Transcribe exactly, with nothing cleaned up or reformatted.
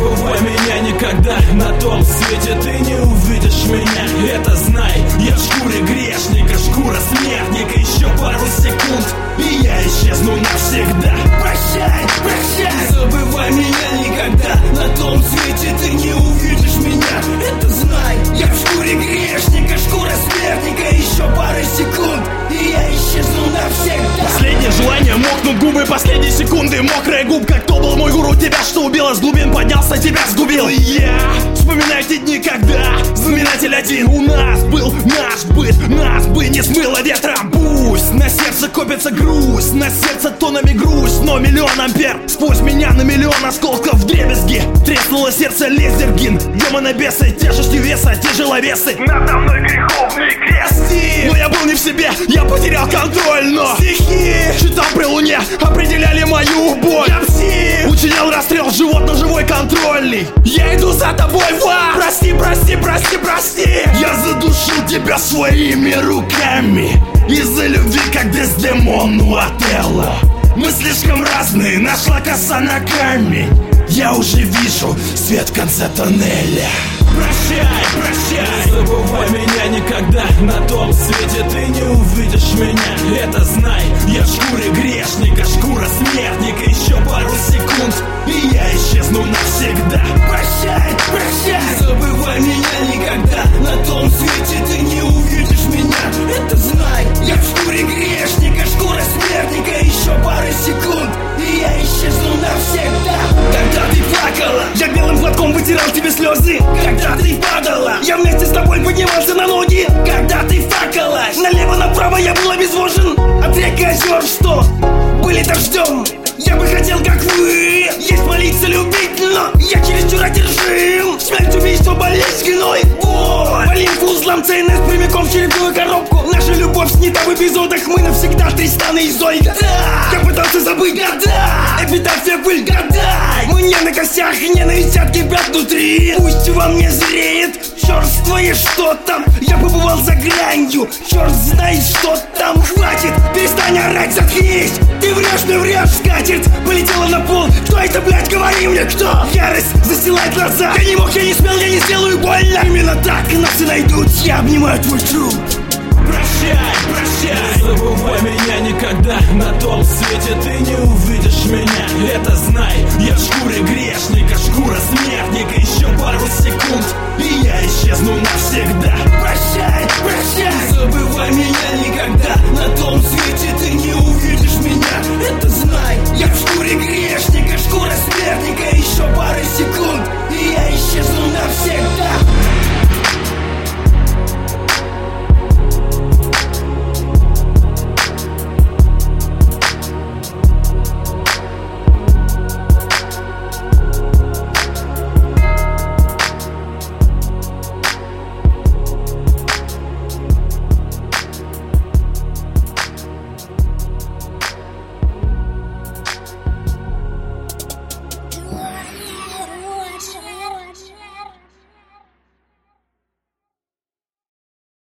забывай меня никогда, на том свете ты не увидишь меня. Это знай, я в шкуре грешника, шкура смертника. Еще пару секунд, и я исчезну навсегда. Прощай, прощай, не забывай меня никогда, на том свете ты не увидишь меня. Это знай, я в шкуре грешника, шкура смертника. Еще пару секунд, и я исчезну навсегда. Последнее желание мокнут губы, последние секунды. Мокрая губка, кто был мой гуру? Тебя что убило? С глубин поднялся, тебя сгубил. И я вспоминаю те дни, когда знаменатель один. У нас был наш быт, нас бы не смыло ветром. Пусть на сердце копится грусть, на сердце тонами грусть, но миллион ампер сквозь меня на миллион осколков вдребезги. Треснуло сердце Лезергин, демоны бесы, тяжестью веса тяжеловесы. Надо мной греховный крест. Но я был не в себе, я потерял контроль, но стихи читал при луне, определяли мою боль. Я псих, учинял расстрел, живот на живой контрольный. Я иду за тобой в ад. Прости, прости, прости, прости. Я задушил тебя своими руками из-за любви, как Дездемон у Отелло. Мы слишком разные, нашла коса на камень. Я уже вижу свет в конце тоннеля. Прощай, прощай, не забывай меня никогда, на том свете ты не увидишь меня. Это знай, я в шкуре грешника, шкура смертника. Еще пару секунд, и я исчезну навсегда. Прощай, прощай, не забывай меня никогда, на том свете ты не увидишь меня. Это знай, я в шкуре грешника, шкура смертника. Еще пару секунд, и я исчезну навсегда. Когда ты плакала, я белым платком вытирал тебе слезы. Когда ты падала, я вместе с тобой поднимался на ноги. Когда ты факалась, налево-направо я был обезвожен от рек и озер, что были дождем. Я бы хотел, как вы, есть, молиться, любить, но я чересчур одержим. Смерть, убийство, болезнь, виной, боль. По лимфу узлам ЦНС прямиком в черепную коробку. Наша любовь снята в эпизодах, мы навсегда Тристан и Изольда. Да. Я пытался забыть года, эпитафия пыль, гадай. Мы не на костях, ненависть кипят внутри. Пусть во мне зреет черствое что там. Я побывал за гранью, черт знает что там. Хватит, перестань орать, заткнись. Ты врешь, ты врешь, скатерть полетела на пол. Кто это, блядь, говори мне, кто? Ярость застилает глаза. Я не мог, я не смел, я не сделаю больно. Именно так нас и найдут, я обнимаю твой труп. Прощай, прощай, не забывай меня никогда, на том свете ты не увидишь меня. Это знай, я в шкуре грешника, шкура